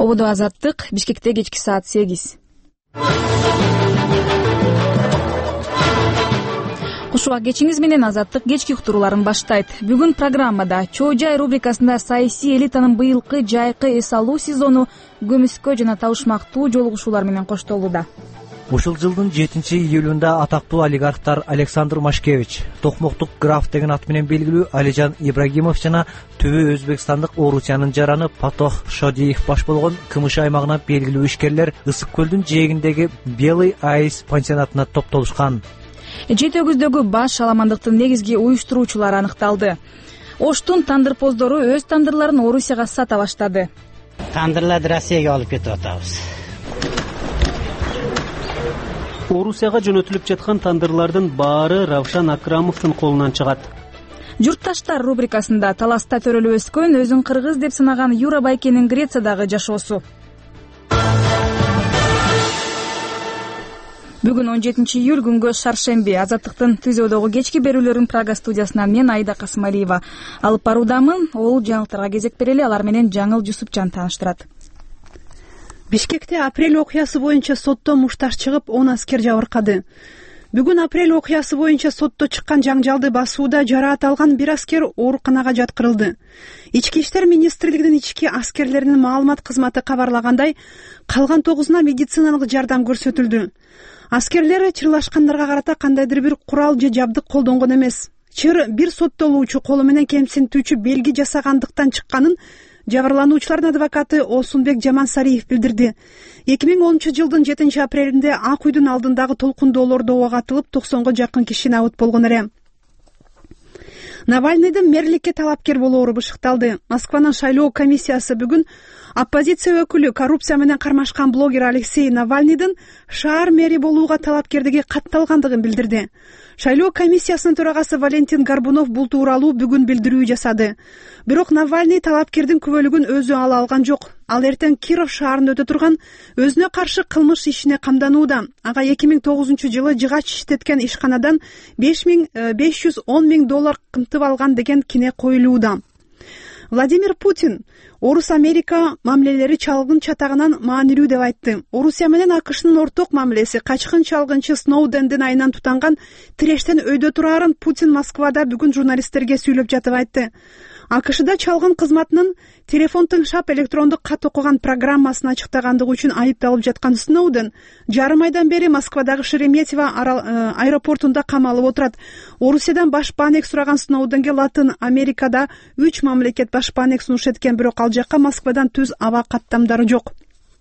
Ободо Азаттык, Бишкекте кечки саат 8. Кушуак кечиңиз менен Азаттык кечки уктурууларын баштайт. Бүгүн программада Чоо жай рубрикасында саясий элитанын быйылкы жайкы эс алуу сезону көмүскө жана табышмактуу жолугушуулар менен коштолууда. Ушул жылдын 7-июлунда атактуу олигархтар Александр Машкевич, Токмоктук граф деген ат менен белгилүү Алижан Ибрагимов жана түбү өзбекстандык Орусиянын жараны Патох Шодиев баш болгон КМШ аймагына белгилүү ишкерлер Ысык көлдүн жээгиндеги Белый Айс пансионатына топтолушкан. Жети өгүздөгү баш шаламандыктын негизги уюштуруучулары аныкталды. Оштун тандырпоздору өз тандырларын Орусияга сата баштады. Тандырларды Россияга алып кетип атабыз. Орусияга жөнөтүлүп жаткан тандырлардын баары Равшан Акрамовдун колунан чыгат. Журтташтар рубрикасында таласта төрөлүп өскөн, өзүн кыргыз деп санаган Юра Байкенин Грециядагы жашоосу. Бүгүн 17-июль күнгө шаршемби. Азаттыктын ТЗОдогу кечки берүүлөрүн Прага студиясынан мен Айда Касымалиева алып баруудамын. Ол жаңылыктарга кезек берели, алар менен Жаңыл Жусупжан тааныштырат. Бишкекте апрель окуясы боюнча сотто мушташ чыгып 10 аскер жабыркады. Бүгүн апрель окуясы боюнча сотто чыккан жаңжалды басууда жараат алган бир аскер ооруканага жаткырылды. Ички иштер министрлигинин ички аскерлеринин маалымат кызматы кабарлагандай, калган 9-уна медициналык жардам көрсөтүлдү. Аскерлер чырлашкандарга карата кандайдыр бир курал же жабдык колдонгон эмес. Чыр бир соттолуучу колу менен кемсинтүүчү белги жасагандыктан чыкканын жабырлануучулардын адвокаты Осунбек Жамансариев билдирди. 2010-жылдын 7-апрелинде Ак үйдүн алдындагы толкундоолордо ок атылып 90га жакын киши набыт болгон эле. Навальныйдын мэрликке талапкер болоору бышыкталды. Москванын шайлоо комиссиясы бүгүн оппозиция өкүлү, коррупция менен кармашкан блогер Алексей Навальныйдын шаар мэри болууга талапкерлиги катталгандыгын билдирди. Шайлоо комиссиясынын төрагасы Валентин Горбунов бул тууралуу бүгүн билдирүү жасады. Бирок Навальный талапкердин күбөлүгүн өзү ала алган жок. Ал эртең Киров шаарында өтө турган өзүнө каршы кылмыш ишине камданууда. Ага 2009-жылы жыгач иштеткен ишканадан $510,000 кымтып алган деген кине коюлууда. Владимир Путин Орус-Америка мамилелери чалгын чатагынан маанилүү деп айтты. Орусия менен АКШнын орток мамилеси качкын чалгынчы Сноудендин айынан тутанган тирештен өйдө турарын Путин Москвада бүгүн журналисттерге сүйлөп жатып айтты. АКШда чалгын кызматынын телефон тыңшап электрондук кат окуган программасын ачыктагандыгы үчүн айыпталып жаткан Сноуден жарым айдан бери Москвадагы Шереметьево аэропортунда камалып отурат. Орусиядан баш баанек сураган Сноуденге Латын Америкада 3 мамлекет баш баанек сунуш эткен, бирок ал жакка Москвадан түз аба каттамдары жок.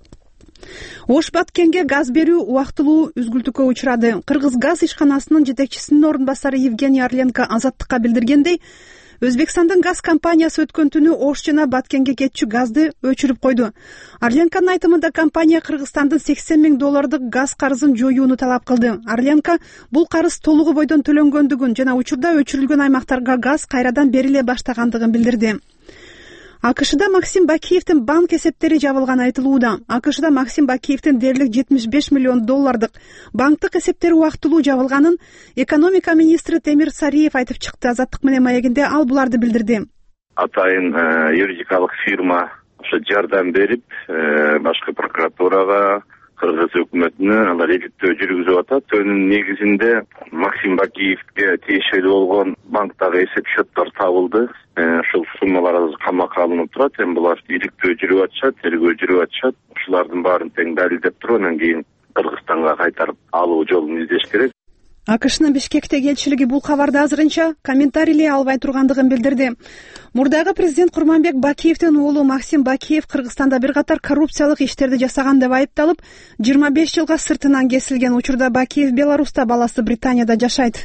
Ош Баткенге газ берүү убактылуу үзгүлтүккө учурады. Кыргыз газ ишканасынын жетекчисинин орун басары Евгений Орленко Азаттыкка билдиргендей, Өзбекстандын газ компаниясы өткөн түнү Ош жана Баткенге кетчү газды өчүрүп койду. Орленконун айтымында компания Кыргызстандын $80,000 газ карызын жоюуну талап кылды. Орленко бул карыз толугу бойдон төлөнгөндүгүн жана учурда өчүрүлгөн аймактарга газ кайрадан бериле баштагандыгын билдирди. АКШда Максим Бакиевдин банк эсептери жабылганы айтылууда. АКШда Максим Бакиевдин дээрлик $75 миллион банктык эсептери убактылуу жабылганын экономика министри Темир Сариев айтып чыкты. Азаттык менен маегинде ал буларды билдирди. Атайын юридикалык фирма ошо жардам берип, башкы прокуратурага, Кыргыз өкмөтүнө алар иликтөө жүргүзүп атат. Өнүн негизинде Максим Бакиевге тиешелүү болгон банктагы эсеп счеттор табылды. Ушул суммалар камакка алынып турат. Эми булар иликтөө жүрүп атышат, тергөө жүрүп атышат. Ушулардын баарын тең далилдеп туруп, анан кийин Кыргызстанга кайтарып алуу жолун издеш керек. АКШнын Бишкектеги элчилиги бул кабарды азырынча комментарийлей албай тургандыгын билдирди. Мурдагы президент Курманбек Бакиевдин уулу Максим Бакиев Кыргызстанда бир катар коррупциялык иштерди жасаган деп айыпталып, 25 жылга сыртынан кесилген. Учурда Бакиев Беларуста, баласы Британияда жашайт.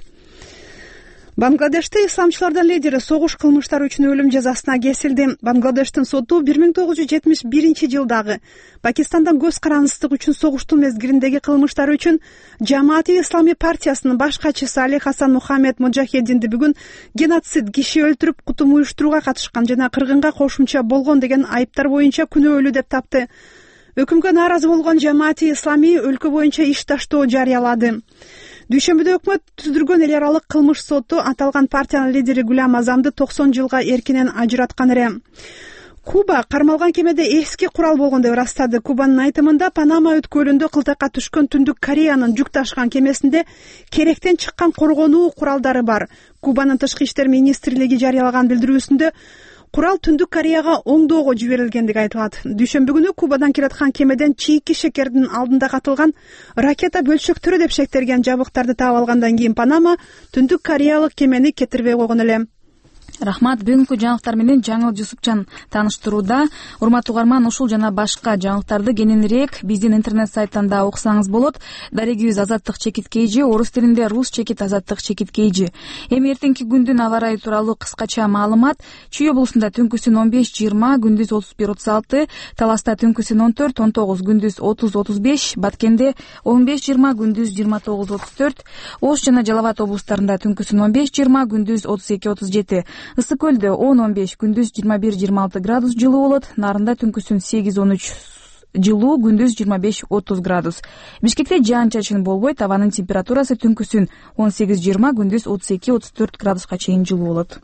Бангладеште исламчылардын лидери согуш кылмыштары үчүн өлүм жазасына кесилди. Бангладештин соту 1971-жылдагы Пакистандан көз карандысыздык үчүн согуштун мезгилиндеги кылмыштары үчүн Жамаати Ислами партиясынын баш катчысы Али Хасан Мухаммед Муджахеддинди бүгүн геноцид, киши өлтүрүп, кутум уюштурууга катышкан жана кыргынга кошумча болгон деген айыптар боюнча күнөөлүү деп тапты. Өкүмгө нааразы болгон Жамаати Ислами өлкө боюнча иш таштоо жарыялады. Дүйшөмбүдө өкмөт түздүргөн эл аралык кылмыш соту аталган партиянын лидери Гүлам Азамды 90 жылга эркинен ажыраткан эле. Куба кармалган кемеде эски курал болгон деп ырастады. Кубанын айтымында Панама өткөлүндө кылтакка түшкөн Түндүк Кореянын жүк ташыган кемесинде керектен чыккан коргонуу куралдары бар. Кубанын тышкы иштер министрлиги жарыялаган билдирүүсүндө курал Түндүк Кореяга оңдоого жиберилгендиги айтылат. Дүйшөмбү күнү Кубадан келаткан кемеден чийки шекердин алдында катылган ракета бөлшөктөрү деп шектелген жабыктарды таап алгандан кийин Панама Түндүк Кореялык кемени кетирбей койгон эле. Рахмат. Бүгүнкү жаңылыктар менен Жаңыл Жусупчан тааныштырууда. Урматтуу угарман, ушул жана башка жаңылыктарды кененирээк биздин интернет сайттан да окусаңыз болот. Дарегибиз Азаттык чекит KG, орус тилинде Рус чекит Азаттык чекит KG. Эми эртеңки күндүн аба ырайы тууралуу кыскача маалымат. Чүй облусунда түнкүсүн 15-20, күндүз 31-36, Таласта түнкүсүн 14-19, күндүз 30-35, Баткенде 15-20, күндүз 29-34, Ош жана Жалал Абад облустарында түнкүсүн 15-20, күндүз 32-37, Ысык көлдө 10-15, күндүз 21-26 градус жылуу болот. Нарында түнкүсүн 8-13 жылуу, күндүз 25-30 градус. Бишкекте жаан-чачын болбойт, абанын температурасы түнкүсүн 18-20, күндүз 32-34 градуска чейин жылуу болот.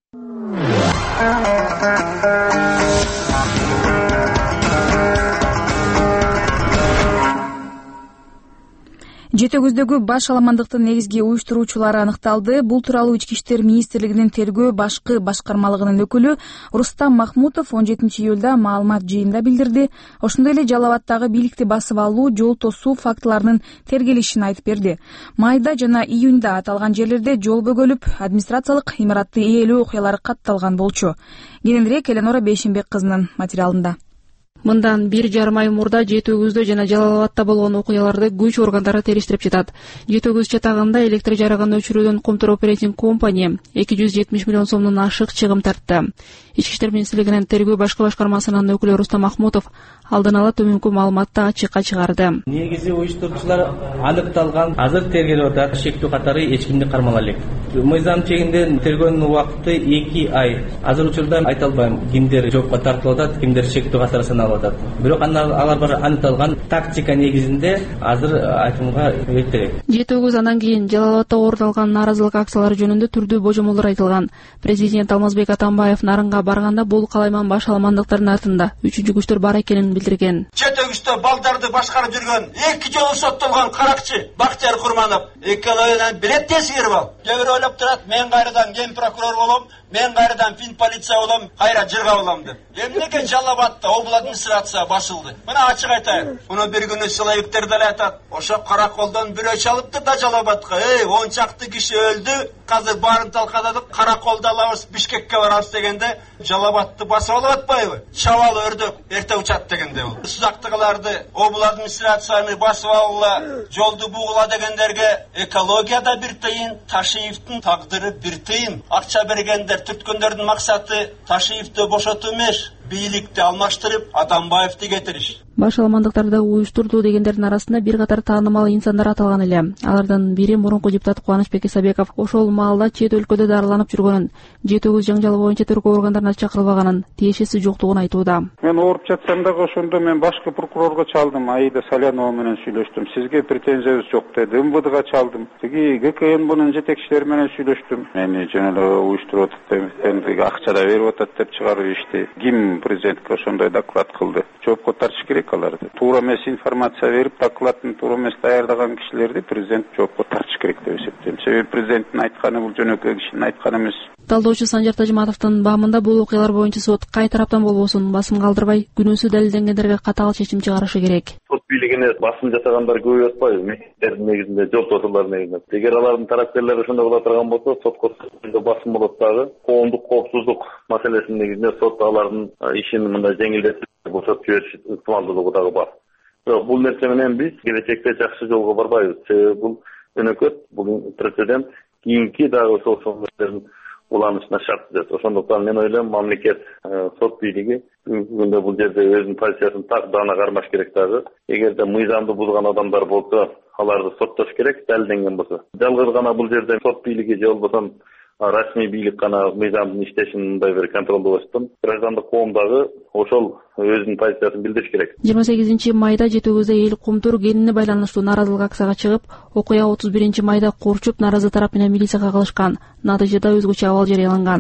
Жети-Өгүздөгү баш аламандыктын негизги уюштуруучулары аныкталды. Бул тууралуу Ички иштер министрлигинин тергөө башкы башкармалыгынын өкүлү Рустам Махмутов 17-июлда маалымат жыйында билдирди. Ошондой эле Жалал Абадтагы бийликти басып алуу, жол тосуу фактыларынын тергелишин айтып берди. Майда жана июнда аталган жерлерде жол бөгөлүп, администрациялык имаратты ээлөө окуялары катталган болчу. Кененирээк Эленора Бейшенбек кызынын материалында. Мындан 1,5 ай мурда Жети-Өгүздө жана Жалал Абадта болгон окуяларды күч органдары териштирип жатат. Жети-Өгүз чатагында электр жарыгын өчүрүүдөн Комтор Operating Company 270 миллион сомдон ашык чыгым тартты. Ички иштер министрлигинин тергөө башкы башкармасынын өкүлү Рустам Махмутов алдын ала төмөнкү маалыматты ачыкка чыгарды. Негизи уюштуруучулар аныкталган, азыр тергелип атат, шектүү катары эч кимди кармала элек. Мыйзам чегинде тергөөнүн убакыты 2 ай. Азыр учурда айта албайм кимдер жоопко тартылып атат, кимдер шектүү катары саналып атат. Бирок алар бар аныкталган тактика негизинде азыр айтымга эртерээк. Жети-Өгүз андан кийин Жалал Абадта орун алган нааразылык акциялары жөнүндө түрдүү божомолдор айтылган. Президент Алмазбек Атамбаев нарынга барганда бул калайман баш аламандыктардын артында үчүнчү күчтөр бар экенин билдирген. Жети-Өгүздө балдарды башкарып жүргөн 2 жолу соттолгон каракчы Бактияр Курманов экологиядан билет тесигири бар. Кээ ойлоп турат, мен кайрадан ген прокурор болом, мен кайрадан фин полиция болом, кайра жырга болом деп. Эмнеге Жалал Абадта обл администрация башылды? Мына ачык айтайын. Муну бир күнү сылайыктер деле айтат. Ошо караколдон бирөө чалыпты да Жалал Абадка, он чакты киши өлдү, азыр баарын талкаладык, караколду алабыз, Бишкекке барабыз дегенде Жалал Абадты басып алып атпайбы? Чабал өрдөк эрте учат дегенде бул. Сузактыгыларды обл администрацияны басып алгыла, жолду бугула дегендерге экологияда бир тыйын, Ташиевдин тагдыры бир тыйын. Акча бергендер, түрткөндөрдүн максаты Ташиевди бошотуу эмес, бийликти алмаштырып Атамбаевди кетириш. Баш аламандыктарды уюштурду дегендердин арасында бир катар таанымал инсандар аталган эле. Алардын бири мурунку депутат Кубанычбек Исабеков ошол маалда чет өлкөдө дарыланып жүргөнүн, Жети-Өгүз жаңжалы боюнча тергөө органдарына чакырылбаганын, тиешеси жоктугун айтууда. Мен ооруп жатсам дагы ошондо мен башкы прокурорго чалдым, Аида Салянова менен сүйлөштүм. Сизге претензиябыз жок деди. МВДга чалдым. Тиги ГКНБнын жетекчилери менен сүйлөштүм. Мени жөн эле уюштуруп атат, акча да берип атат деп чыгарып ишти. Ким президентке ошондой доклад кылды? Жоопко тартыш керек аларды. Туура эмес информация берип, докладын туура эмес даярдаган кишилерди президент жоопко тартыш керек деп эсептейм. Себеби президенттин айтканы бул жөнөкөй кишинин айтканы эмес. Талдоочу Санжар Тажиматовдун баамында бул окуялар боюнча сот кай тараптан болбосун басым калтырбай, күнөөсү далилденгендерге катаал чечим чыгарышы керек. Сот бийлигине басым жасагандар көп атпайбы? Мектептердин негизинде, жол тосуулар негизинде. Эгер алардын тараптерлери ошондой боло турган болсо, сотко басым болот дагы. Коомдук коопсуздук маселесинин негизинде сот алардын ишин мындай жеңилдетип бошотуп жибериш ыктымалдуулугу дагы бар. Бирок бул нерсе менен биз келечекте жакшы жолго барбайбыз. Себеби бул өнөкөт, бул прецедент кийинки дагы ошол уланышына шарт түзөт. Ошондуктан мен ойлойм, мамлекет сот бийлиги бүгүндө бул жерде өзүнүн позициясын так даана кармаш керек дагы. Эгерде мыйзамды бузган адамдар болсо, аларды соттош керек, далилденген болсо. Жалгыз гана бул жерде сот бийлиги же болбосо расмий бийлик гана мыйзамдын иштешин мындай бир контролдоо болсун. Граждандык коом дагы ошол өзүнүн позициясын билдириш керек. 28 майда Жети-Өгүздө эл Комтор кенине байланыштуу нааразылык акцияга чыгып, окуя 31 майда Курчуп нааразы тарап менен милицияга кылышкан. Натыйжада өзгөчө абал жарыяланган.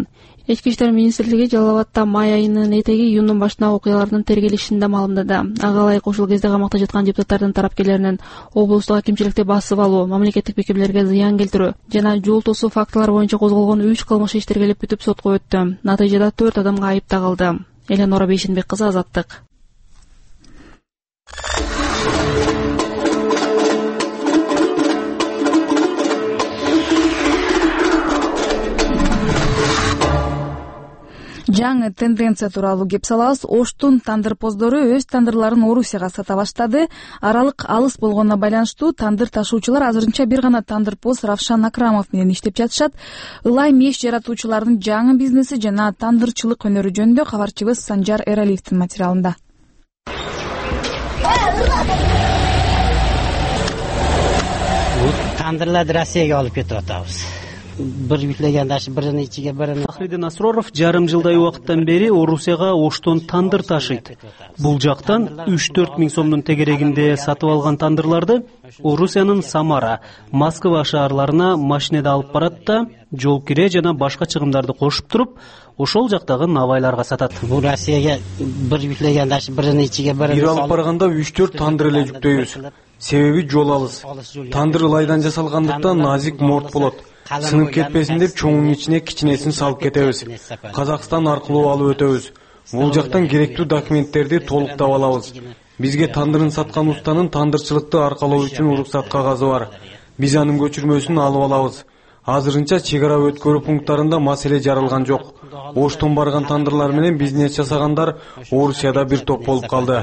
Ички иштер министрлиги Жалал Абадда май айынын этеги июндун башындагы окуялардын тергелишинде маалымдады. Ага ылайык ошол кезде камакта жаткан депутаттардын тарапкерлеринин облустук акимчиликти басып алуу, мамлекеттик бекемелерге зыян келтирүү жана жол тосуу фактылары боюнча козголгон 3 кылмыш иш тергелип бүтүп сотко өттү. Натыйжада 4 адамга айып тагылды. Эленора Бейшенбек кызы, Азаттык. Жаңы тенденция тууралуу кеп салабыз. Оштун тандырпоздору өз тандырларын Орусияга сата баштады. Аралык алыс болгонуна байланыштуу тандыр ташуучулар азырынча бир гана тандырпоз Равшан Акрамов менен иштеп жатышат. Ылай меш жаратуучулардын жаңы бизнеси жана тандырчылык өнөрү жөнүндө кабарчыбыз Санжар Эралиевдин материалында. Тандырларды Россияга алып кетип атабыз. Bir yüklegen birini içige birini. Фахридин Асроров жарым жылдай убакыттан бери Орусияга оштон тандыр ташыйт. Бул жактан 3-4 миң сомдун тегерегинде сатып алган тандырларды Орусиянын Самара, Москва шаарларына машинеде алып барат да жол кире жана башка чыгымдарды кошуп туруп, ошол жактагы навайларга сатат. Бул Россияга bir yüklegen birini içige birini. Бир алып барганда 3-4 тандыр эле жүктөйбүз. Себеби жол алыс. Тандыр ылайдан жасалгандыктан назик морт болот. Сынып кетпесин деп чоңунун ичине кичинесин салып кетебиз. Казакстан аркылуу алып өтөбүз. Бул жактан керектүү документтерди толуктап алабыз. Бизге тандырын саткан устанын тандырчылыкты аркалоо үчүн уруксат кагазы бар. Биз анын көчүрмөсүн алып алабыз. Азырынча чек ара өткөрүү пункттарында маселе жаралган жок. Оштон барган тандырлар менен бизнес жасагандар Орусияда бир топ болуп калды.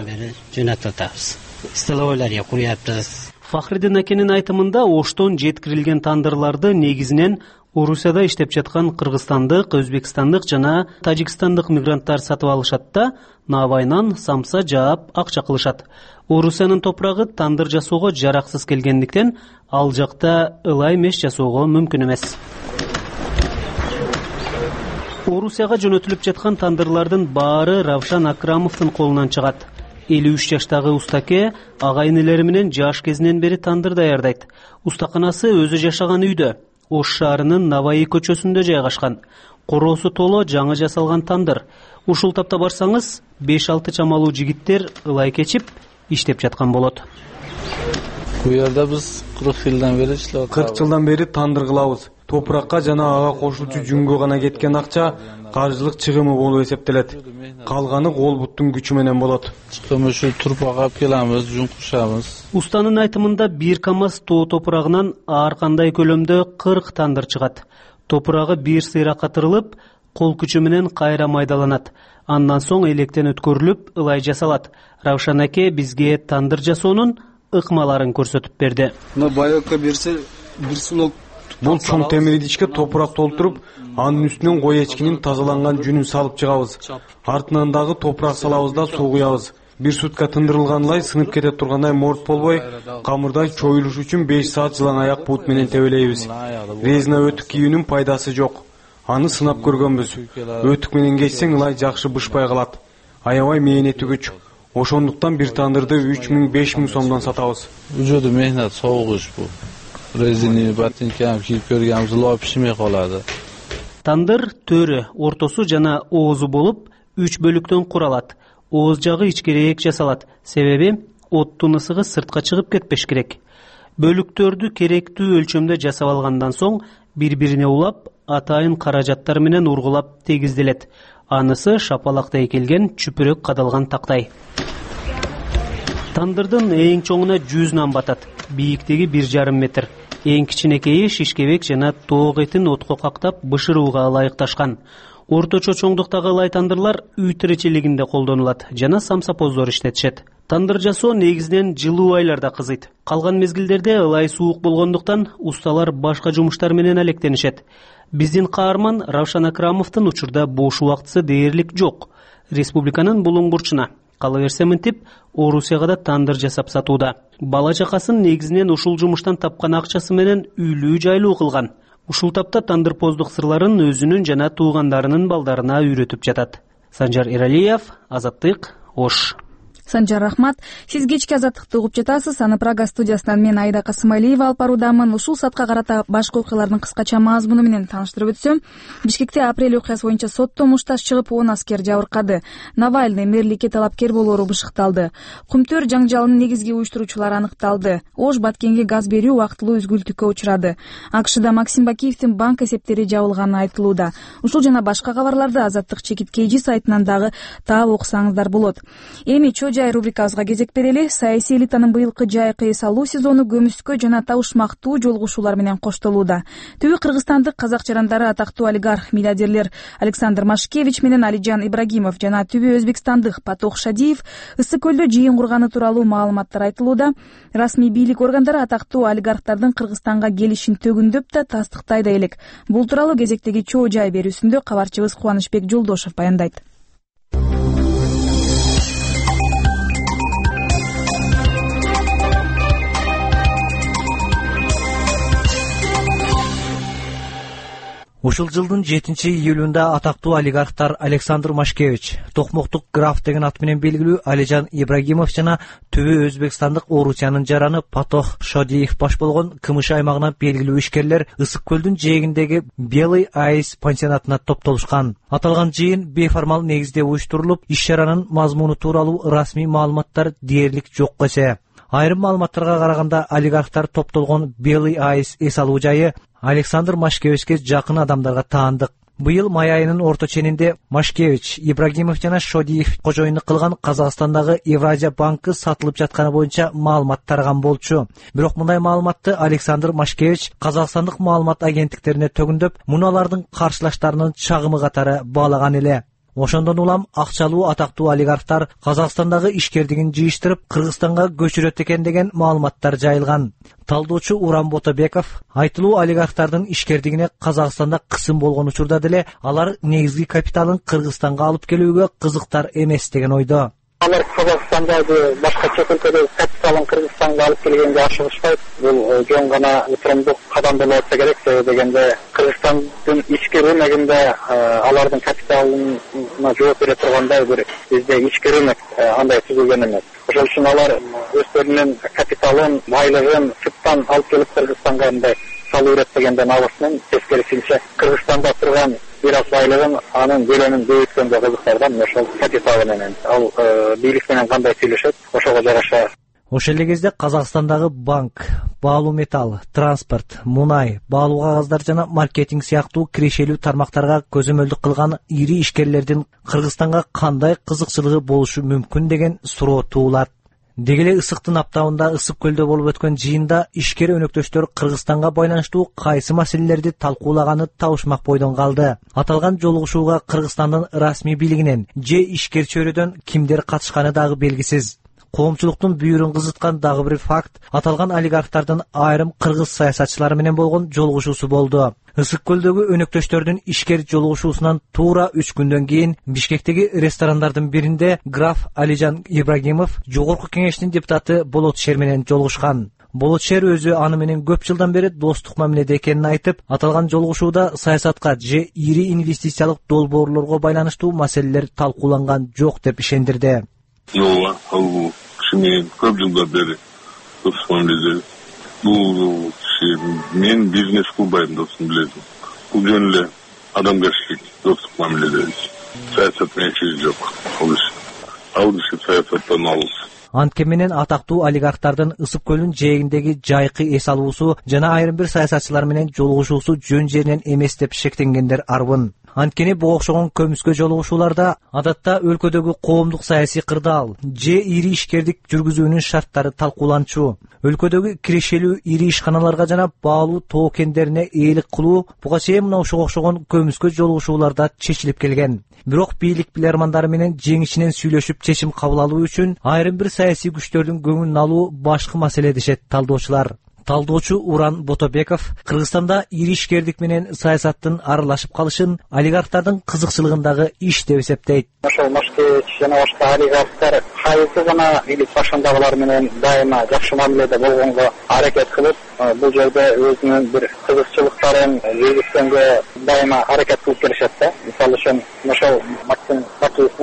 Фахридин акенин айтымында оштон жеткирилген тандырларды негизинен Орусияда иштеп жаткан кыргызстандык, өзбекстандык жана тажикстандык мигранттар сатып алышат да навайнан самса жаап акча кылышат. Орусиянын топурагы тандыр жасоого жараксыз келгендиктен ал жакта ылай меш жасоого мүмкүн эмес. Орусияга жөнөтүлүп жаткан тандырлардын баары Равшан Акрамовдун колунан чыгат. 53 жаштагы устаке агайынелери менен жаш кезинен бери тандыр даярдайт. Устаканасы өзү жашаган үйдө, Ош шаарынын Наваи көчөсүндө жайгашкан. Короосу толо жаңы жасалган тандыр. Ушул тапта барсаңыз, 5-6 чамалуу жигиттер ылай кечип иштеп жаткан болот. Бу жерде биз 40 жылдан бери тандыр кылабыз. Топуракка жана ага кошулчу жүнгө гана кеткен акча каржылык чыгымы болуп эсептелет. Калганы кол буттун күчү менен болот. Чыгым ушу туруп агап келебиз, жүн кушабыз. Устанын айтымында бир камаз тоо топурагынан ар кандай көлөмдө 40 тандыр чыгат. Топурагы бир сыйра катырылып, кол күчү менен кайра майдаланат. Андан соң электен өткөрүлүп, ылай жасалат. Равшан аке бизге тандыр жасоонун ыкмаларын көрсөтүп берди. Мына байокко берсе, бир сулок бул чоң темир идичке топурак толтуруп, анын үстүнөн кой эчкинин тазаланган жүнүн салып чыгабыз. Артынан дагы топурак салабыз да суу куябыз. Бир сутка тындырылганлай сынып кете тургандай морт болбой, камырдай чоюлуш үчүн 5 саат жылан аяк бут менен тебелейбиз. Резина өтүк кийүүнүн пайдасы жок. Аны сынап көргөнбүз. Өтүк менен кечсең ылай жакшы бышпай калат. Аябай мээнети күч. Ошондуктан бир тандырды 3000-5000 сомдон сатабыз. Үжөдө мехнат, согук иш бул. Резини ботинки ham kiyip көргөнбүз, ылап пишмей калады. Тандыр төрү, ортосу жана оозу болуп 3 бөлүктөн куралат. Ооз жагы ичкерээк жасалат. Себеби оттун ысыгы сыртка чыгып кетпеш керек. Бөлүктөрдү керектүү өлчөмдө жасап алгандан соң бири-бирине улап, атайын каражаттар менен ургулап тегизделет. Анысы шапалактай келген чүпүрөк кадалган тактай. Тандырдын эң чоңуна 100 нан батат. Бийиктиги 1,5 метр. Эң кичинекейи шишкебек жана тоок этин отко кактап бышырууга ылайыкташкан. Орточо чоңдуктагы ылай тандырлар үй тиричилигинде колдонулат жана самсапоздор иштетишет. Тандыр жасоо негизинен жылуу айларда кызыйт. Калган мезгилдерде ылай суук болгондуктан усталар башка жумуштар менен алектенишет. Биздин каарман Равшан Акрамовдун учурда бош убактысы дээрлик жок. Республиканын булуң бурчуна кала берсе мынтип Орусияга да тандыр жасап сатууда. Бала чакасын негизинен ушул жумуштан тапкан акчасы менен үйлүү жайлуу кылган. Ушул тапта тандырпоздук сырларын өзүнүн жана туугандарынын балдарына үйрөтүп жатат. Санжар Эралиев, Азаттык, Ош. Санжар, рахмат. Сиз кечки азаттыкты угуп жатасыз. Аны Прага студиясынан мен Айда Касымалиева алып баруудамын. Ушул саатка карата башкы окуялардын кыскача мазмуну менен тааныштырып өтсөм, Бишкекте апрель окуясы боюнча соттон мушташ чыгып 10 аскер жабыркады. Навальный мэрликке талапкер болоору бышыкталды. Кумтөр жаңжалынын негизги уюштуруучулары аныкталды. Ош Баткенге газ берүү убактылуу үзгүлтүккө учурады. АКШда Максим Бакиевдин банк эсептери жабылганы айтылууда. Ушул жана башка кабарларды Азаттык чекит KG сайтынан дагы таап окусаңыздар болот. Эми Чожай рубрикабызга кезек берели. Саясий элитанын быйылкы жайкы эс алуу сезону көмүскө жана табышмактуу жолугушуулар менен коштолууда. Түбү кыргызстандык казак жарандары атактуу олигарх миллиардерлер Александр Машкевич менен Алижан Ибрагимов жана түбү өзбекстандык Патох Шадиев Ысык көлдө жыйын курганы тууралуу маалыматтар айтылууда. Расмий бийлик органдары атактуу олигархтардын Кыргызстанга келишин төгүндөп да тастыктай да элек. Бул тууралуу кезектеги Чожай берүүсүндө кабарчыбыз Кубанычбек Жолдошов баяндайт. Ушул жылдын 7-июлунда атактуу олигархтар Александр Машкевич, Токмоктук граф деген ат менен белгилүү Алижан Ибрагимов жана түбү өзбекстандык Орусиянын жараны Патох Шодиев баш болгон КМШ аймагына белгилүү ишкерлер Ысык көлдүн жээгиндеги Белый Айс пансионатына топтолушкан. Аталган жыйын бейформал негизде уюштурулуп, иш-чаранын мазмуну тууралуу расмий маалыматтар дээрлик жок эсе. Айрым маалыматтарга караганда олигархтар топтолгон Белый Айс эс алуу жайы Александр Машкевичке жакын адамдарга таандык. Быйыл май айынын орто ченинде Машкевич, Ибрагимов жана Шодиев кожоюндук кылган Казакстандагы Евразия банкы сатылып жатканы боюнча маалымат тараган болчу. Бирок мындай маалыматты Александр Машкевич казакстандык маалымат агенттиктерине төгүндөп, муналардын каршылаштарынын чагымы катары баалаган эле. Ошондон улам акчалуу атактуу олигархтар Казакстандагы ишкердигин жыйыштырып Кыргызстанга көчүрөт экен деген маалыматтар жайылган. Талдоочу Уран Ботобеков айтылуу олигархтардын ишкердигине Казакстанда кысым болгон учурда деле алар негизги капиталын Кыргызстанга алып келүүгө кызыктар эмес деген ойдо. Алар Казакстандагы башка чет өлкөдөгү капиталын Кыргызстанга алып келгенге ашыгышпайт. Бул жөн гана утурумдук кадам болот керек. Себеби дегенде Кыргызстандын ички рыногунда алардын капиталына жооп бере тургандай бир бизде ички рынок андай түзүлгөн эмес. Ошол үчүн алар өздөрүнүн капиталын, байлыгын сырттан алып келип Кыргызстанга мындай салуу иреттегенден абысынан тескерисинче Кыргызстанда турган бир аз байлыгын анын көлөмүн көбөйткөнгө кызыктардан ошол капиталы менен ал бийлик менен кандай сүйлөшөт ошого жараша. Ошол эле кезде Казакстандагы банк, баалуу металл, транспорт, мунай, баалуу кагаздар жана маркетинг сыяктуу кирешелүү тармактарга көзөмөлдүк кылган ири ишкерлердин Кыргызстанга кандай кызыкчылыгы болушу мүмкүн деген суроо туулат. Деги эле ысыктын аптабында Ысык көлдө болуп өткөн жыйында ишкер өнөктөштөр Кыргызстанга байланыштуу кайсы маселелерди талкуулаганы табышмак бойдон калды. Аталган жолугушууга Кыргызстандын расмий бийлигинен же ишкер чөйрөдөн кимдер катышканы дагы белгисиз. Коомчулуктун бүйүрүн кызыткан дагы бир факт аталган олигархтардын айрым кыргыз саясатчылары менен болгон жолугушуусу болду. Ысык көлдөгү өнөктөштөрдүн ишкер жолугушуусунан туура 3 күндөн кийин Бишкектеги ресторандардын биринде граф Алижан Ибрагимов жогорку кеңештин депутаты Болот Шер менен жолугушкан. Болот Шер өзү аны менен көп жылдан бери достук мамиледе экенин айтып, аталган жолугушууда саясатка же ири инвестициялык долбоорлорго байланыштуу маселелер талкууланган жок деп ишендирди. Ооба, ал киши көп жылдан бери достук мамиледе. Бул мен бизнес кылбайм, достум билесиң. Бул жөн эле адамгерчилик достук мамиледе. Саясат менен чиги жок. Ал киши саясаттан алыс. Антке менен атактуу олигархтардын Ысык көлүнүн жээгиндеги жайкы эс алуусу жана айрым бир саясатчылар менен жолугушуусу жөн жеринен эмес деп шектенгендер арбын. Анткени буга окшогон көмүскө жолугушууларда адатта өлкөдөгү коомдук саясий кырдаал же ири ишкердик жүргүзүүнүн шарттары талкууланчу. Өлкөдөгү кирешелүү ири ишканаларга жана баалуу тоо кендерине ээлик кылуу буга чейин мына ушуга окшогон көмүскө жолугушууларда чечилип келген. Бирок бийлик билермандары менен жеңишинен сүйлөшүп чечим кабыл алуу үчүн айрым бир саясий күчтөрдүн көңүлүн алуу башкы маселе дешет талдоочулар. Талдоочу Уран Ботобеков Кыргызстанда ири ишкердик менен саясаттын аралашып калышын олигархтардын кызыкчылыгындагы иш деп эсептейт. Ошол Машкевич жана башка олигархтар кайсы гана бийлик башындагылар менен дайыма жакшы мамиледе болгонго аракет кылып, бул жерде өзүнүн бир кызыкчылыктарын жүргүзгөнгө дайыма аракет кылып келишет да. Мисалы үчүн ошол Максим Бакиев менен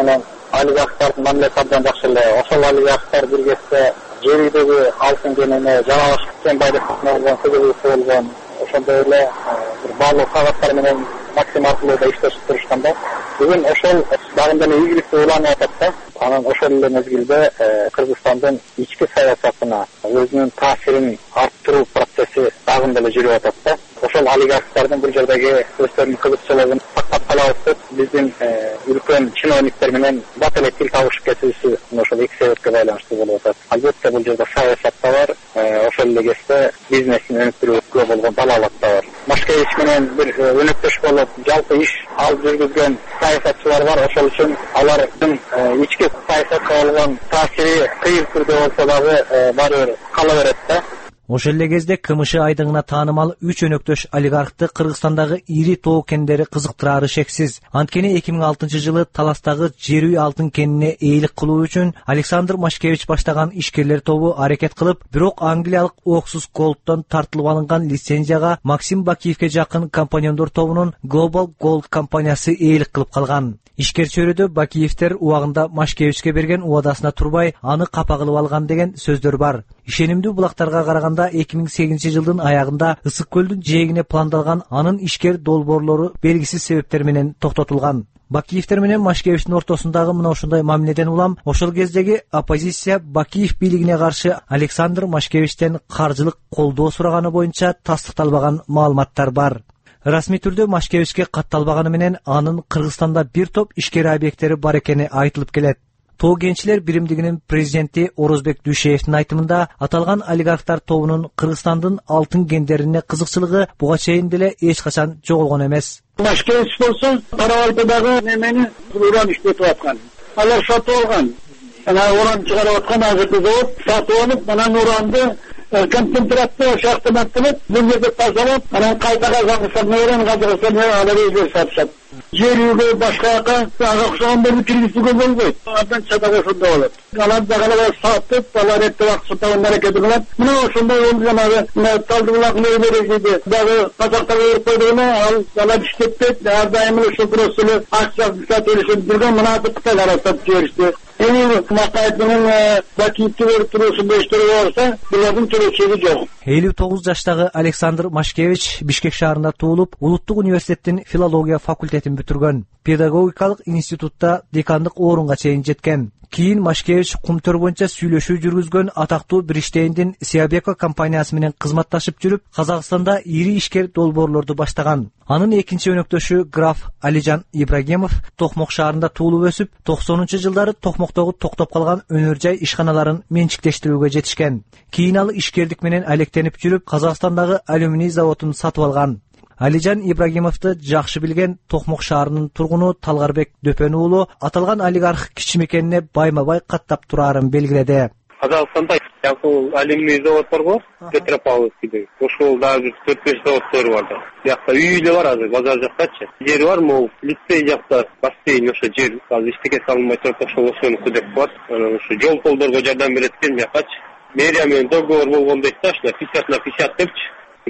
олигархтардын мамилеси абдан жакшы эле. Ошол олигархтар биргесе жердеги алтын кенени жалалашып кеткен байлыктын себебиси болгон. Ошондой эле бир баалуу кагаздар менен Максим аркылуу да иштешип турушканда бүгүн ошол дагы эле ийгиликти уланып атат да. Анан ошол эле мезгилде Кыргызстандын ички саясатына өзүнүн таасирин арттыруу процесси дагы эле жүрүп атат да. Ошол олигархтардын бул жердеги өздөрүнүн кызыкчылыгын сактап калабыз деп биздин үлкөн чиновниктер менен бат эле тил табышып кетүүсү ошол эки себепке байланыштуу болуп атат. Албетте бул жерде саясат да бар, ошол эле кезде бизнесин өнүктүрүүгө болгон далалат да бар. Машкевич менен бир өнөктөш болуп жалпы иш алып жүргүзгөн саясатчылар бар. Ошол үчүн алардын ички саясатка болгон таасири кыйын түрдө болсо дагы баары бир кала берет да. Ошол эле кезде КМШ айдыгына таанымал 3 өнөктөш олигархты Кыргызстандагы ири тоо кендери кызыктырары шексиз. Анткени 2006-жылы Таластагы жер үй алтын кенине ээлик кылуу үчүн Александр Машкевич баштаган ишкерлер тобу аракет кылып, бирок англиялык Oxus Gold'тон тартылып алынган лицензияга Максим Бакиевке жакын компаньондор тобунун Global Gold компаниясы ээлик кылып калган. Ишкер чөйрөдө Бакиевтер убагында Машкевичке берген убадасына турбай, аны капа кылып алган деген сөздөр бар. Ишенимдүү булактарга караганда 2008-жылдын аягында Ысык көлдүн жээгине пландалган анын ишкер долбоорлору белгисиз себептер менен токтотулган. Бакиевтер менен Машкевичтин ортосундагы мына ошондой мамиледен улам ошол кездеги оппозиция Бакиев бийлигине каршы Александр Машкевичтен каржылык колдоо сураганы боюнча тастыкталбаган маалыматтар бар. Расмий түрдө Машкевичке катталбаганы менен анын Кыргызстанда бир топ ишкер объекттери бар экени айтылып келет. Тоо кенчилер биримдигинин президенти Орозбек Дүйшеевдин айтымында аталган олигархтар тобунун Кыргызстандын алтын кендерине кызыкчылыгы буга чейин деле эч качан жоголгон эмес. Машкевич болсо Карабалтадагы немени уран иштетип аткан. Алар сатып алган. Уран чыгарып аткан азыркы завод сатып алып, анан уранды концентраттуу шахтадан кылып, бул жерде тазалап, анан кайта казгансам менен казгансам алар өзү сатышат. Жер үйгө башкага ага окшогондорду киргизүүгө болбойт. Андан чатак ошондо болот. Алар дагы сатып, алар эртең акча аракет кылат. Мына ошондой жанагы Талдыбулак небересиде дагы казактар берип койдугуна алар иштетпейт. Ар дайым ошол туурасында акча төлөшүп жүргөн мына Кытай каратып жиберишти. Эми Макаевдин Бакиевке берип туруусунда иштери болсо, булардын төлөчөгү жок. 59 жаштагы Александр Машкевич Бишкек шаарында туулуп, Улуттук университеттин филология факультетин бүтүргөн. Педагогикалык институтта декандык орунга чейин жеткен. Кийин Машкевич кумтөр боюнча сүйлөшүү жүргүзгөн атактуу Бриштейндин Сиабеко компаниясы менен кызматташып жүрүп, Казакстанда ири ишкер долбоорлорду баштаган. Анын экинчи өнөктөшү граф Алижан Ибрагимов Токмок шаарында туулуп өсүп, 90-жылдары Токмоктогу токтоп калган өнөр жай ишканаларын менчиктештирүүгө жетишкен. Кийин ал ишкердик менен алектенип жүрүп, Казакстандагы алюминий заводун сатып алган. Алижан Ибрагимовду жакшы билген Токмок шаарынын тургуну Талгарбек Дөпөн уулу аталган олигарх кичи мекенине байма-бай каттап турарын белгиледи. Казакстанда алюминий завод бар, Петропавловскийде. Ошол дагы 4-5 заводдор бар. Бияқта үй эле бар азыр, базар жактачы. Жер бар, могу лицей жакта бассейн ошо жер азыр иштеке салынбай туруп ошонуку деп коет. Анан ошо жол полдорго жардам берет экен бияқачы. Мэрия менен договор болгондой да, 50/50 депчи.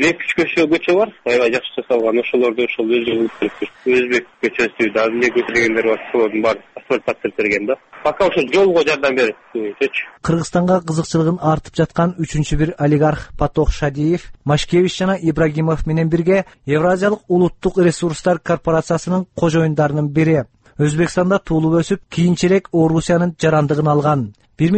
2-3 көчө бар, аябай жакшы жасалган. Ошолорду ошол өзү Өзбек көчөсү да эмне көчөргөндөр бар, ошолордун баары асфальт тартып берген да. Пока ошо жолго жардам берет. Кыргызстанга кызыкчылыгын артып жаткан 3-чү бир олигарх Патох Шадиев, Машкевич жана Ибрагимов менен бирге Евразиялык улуттук ресурстар корпорациясынын кожоюндарынын бири. Өзбекстанда туулуп өсүп, кийинчерээк Орусиянын жарандыгын алган.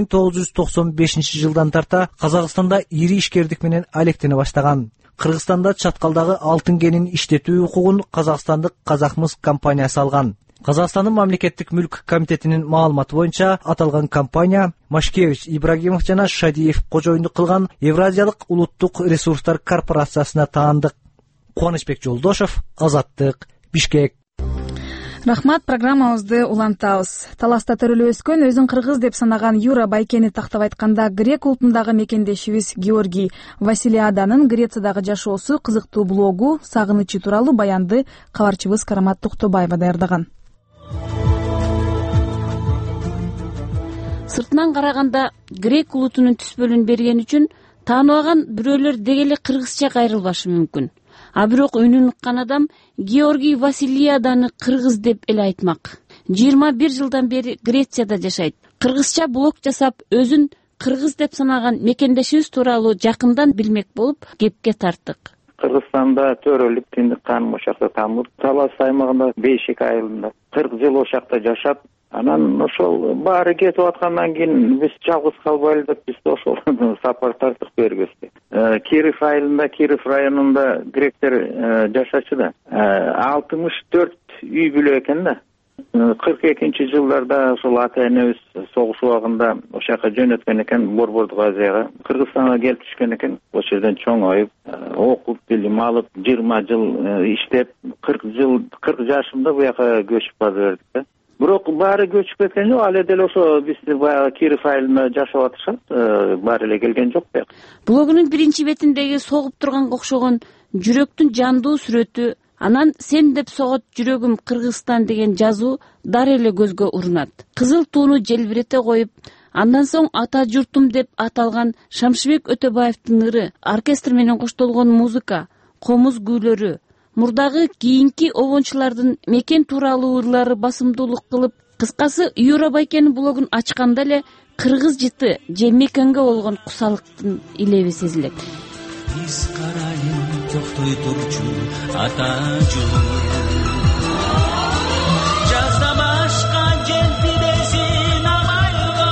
1995-жылдан тарта Казакстанда ири ишкердик менен алектене баштаган. Кыргызстанда чаткалдагы алтын кенин иштетүү укугун казакстандык Казахмыс компаниясы алган. Казакстандын мамлекеттик мүлк комитетинин маалыматы боюнча аталган компания Машкевич, Ибрагимов жана Шадиев кожоюндук кылган Евразиялык улуттук ресурстар корпорациясына таандык. Кубанычбек Жолдошов, Азаттык, Бишкек. Рахмат, программабызды улантабыз. Таласта төрөлүп өскөн, өзүн кыргыз деп санаган Юра Байкени тактап айтканда грек улутундагы мекендешибиз Георгий Василиаданын Грециядагы жашоосу кызыктуу блогу Сагынычы тууралуу баянды кабарчыбыз Карамат Токтобаева даярдаган. Сыртынан караганда грек улутунун түспөлүн берген үчүн тааныбаган бирөөлөр деги эле кыргызча кайрылбашы мүмкүн. А бирок үнүн уккан адам Георгий Василиаданы кыргыз деп эле айтмак. 21 жылдан бери Грецияда жашайт. Кыргызча блог жасап, өзүн кыргыз деп санаган мекендешибиз тууралуу жакындан билмек болуп кепке тарттык. Кыргызстанда төрөлүк тиндик канун ошол жакта тамыр, Талас аймагында Бейшек айылында 40 жыл ошол жакта жашап, анан ошол баары кетип аткандан кийин биз жалгыз калбайлы деп биз ошол сапар тарттык бергибизди. Киров айылында, Киров районунда гректер жашачу да. 64 үй бүлө экен да. 42-жылдарда ошол ата энебиз согуш убагында ошол жака жөнөткөн экен, Борбордук Азияга. Кыргызстанга келип түшкөн экен. Ошол жерден чоңоюп, окуп, билим алып, 20 жыл иштеп, 40 жашымда бу жака көчүп бара бердик да. Бирок баары көчүп кеткен жок, ал деле ошо бизди баягы Киров айылында жашап атышат, баары эле келген жок бияк. Блогунун биринчи бетиндеги согуп турганга окшогон жүрөктүн жандуу сүрөтү, анан «Сен деп согот жүрөгүм Кыргызстан» деген жазуу дары эле көзгө урунат. Кызыл тууну желбирете коюп, андан соң «Ата журтум» деп аталган Шамшыбек Өтөбаевдин ыры, оркестр менен коштолгон музыка, комуз күүлөрү, мурдагы кийинки обончулардын мекен тууралуу ырлары басымдуулук кылып, кыскасы Юра Байкенин блогун ачканда эле кыргыз жыты же мекенге болгон кусалыктын илеби сезилет. Биз карайын токтой турчу ата жол, жазда башка желпиресин абайга.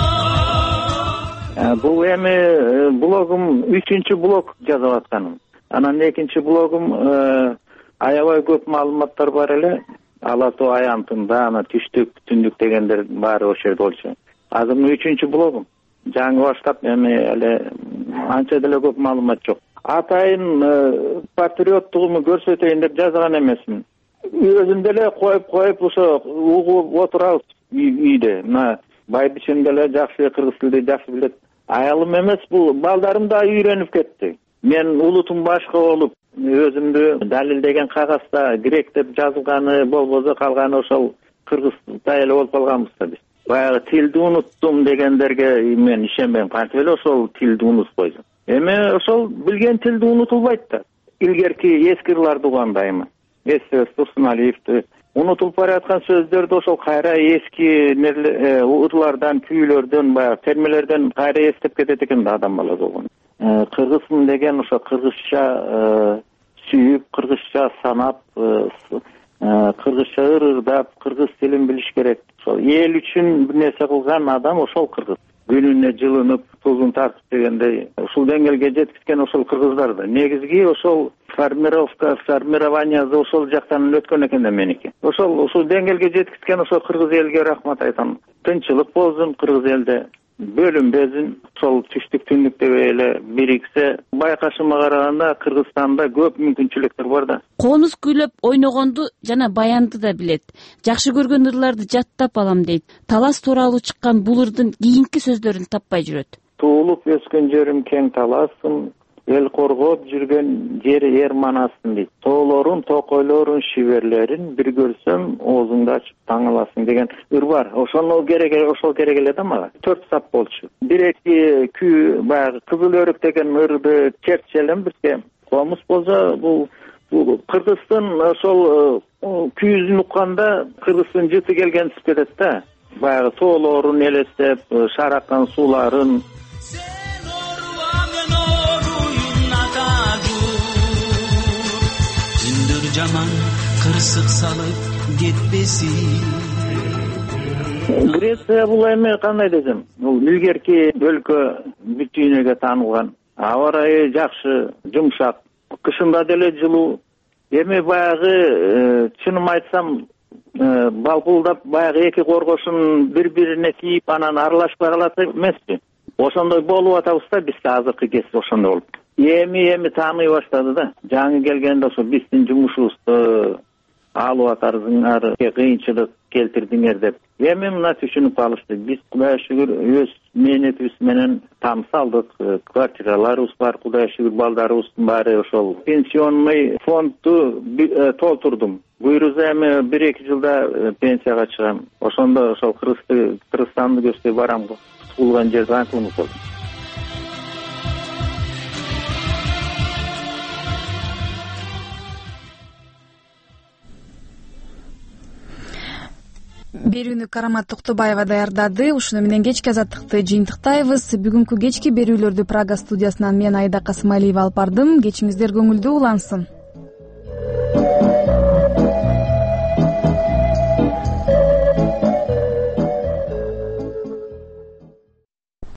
Бул эми блогум 3-чү блог жазып атканым. Анан 2-чи блогум аябай көп маалыматтар бар эле. Ала Тоо аянтында, ана түштүк, түндүк дегендер баары ошол жерде болчу. Азыр 3-чү блогум. Жаңы баштап эми эле анча деле көп маалымат жок. Атайын патриоттугумду көрсөтөйүн деп жазган эмесмин. Өзүм деле коюп ошо угуп отурабыз үйдө. Мына байбичем деле жакшы кыргыз тилди жакшы билет. Аялым эмес, бул балдарым да үйрөнүп кетти. Мен улутум башка болуп, өзүмдү далилдеген кагазда грек деп жазылганы болбосо калганы ошол кыргыздай эле болуп калганбыз да биз. Баягы тилди унуттум дегендерге мен ишенбейм. Кантип эле ошол тилди унутпойсуң? Эми ошол билген тилди унутулбайт да. Илгерки эски ырларды угандайм. Эсес Турсуналиевди унутулуп бараткан сөздөрдү ошол кайра эски ырлардан, күүлөрдөн, баягы термелерден кайра эстеп кетет экен да адам баласы болгон. Кыргызмын деген ошо кыргызча сүйүп, кыргызча санап, кыргызча ырдап, кыргыз тилин билиш керек. Ошол эл үчүн бир нерсе кылган адам ошол кыргыз. Күнүнө жылынып, тузун тартып дегендей, ушул деңгээлге жеткизген ошол кыргыздар да. Негизги ошол формированиясы ошол жактан өткөн экен да меники. Ошол деңгээлге жеткизген ошол кыргыз элге рахмат айтам. Тынчылык болсун кыргыз элде. Бөлүнбөзүн, сол түштүк түндүк деп эле бириксе, байкашыма караганда Кыргызстанда көп мүмкүнчүлүктөр бар да. Комуз күйлөп ойногонду жана баянды да билет. Жакшы көргөн ырларды жаттап алам дейт. Талас тууралуу чыккан бул ырдын кийинки сөздөрүн таппай жүрөт. Туулуп өскөн жерим кең таласым, эл коргоп жүргөн жери эр манасын дейт. Тоолорун, токойлорун, шиберлерин бир көрсөм, оозуңду ачып таң аласың деген ыр бар. Ошол керек эле да мага. 4 сап болчу. Бир-эки күү баягы Кызыл өрүк деген ырды чертчелем бизге. Комуз болсо бул Кыргыздын ошол күүсүн укканда Кыргыздын жыты келгенсип кетет да. Баягы тоолорун элестеп, шараккан сууларын жаман кырсык салып кетпесин. Греция бул эми кандай десем, бул илгерки өлкө, бүт дүйнөгө таанылган. Аба ырайы жакшы, жумшак, кышында деле жылуу. Эми баягы чыным айтсам, балкулдап баягы эки коргошун бири-бирине тийип, анан аралашпай калат эмеспи? Ошондой болуп атабыз да биз азыркы кезде ошондой болуп. Эми тааный баштады да. Жаңы келгенде ошо биздин жумушубузду алып атарсыңар, кыйынчылык келтирдиңер деп. Эми мына түшүнүп алышты. Биз Кудайга шүгүр өз мээнетибиз менен тамсы алдык. Квартираларыбыз бар, Кудайга шүгүр балдарыбыздын баары ошол пенсионный фондду толтурдум. Буйруза эми 1-2 жылда пенсияга чыгам. Ошондо ошол Кыргызстанды көздөй барам го. Туулган жерди антип унутпадым. берүүнү Карамат Токтобаева даярдады. Ушуну менен кечки азаттыкты жыйынтыктайбыз. Бүгүнкү кечки берүүлөрдү Прага студиясынан мен Айда Касымалиева алып бардым. Кечиңиздер көңүлдүү улансын.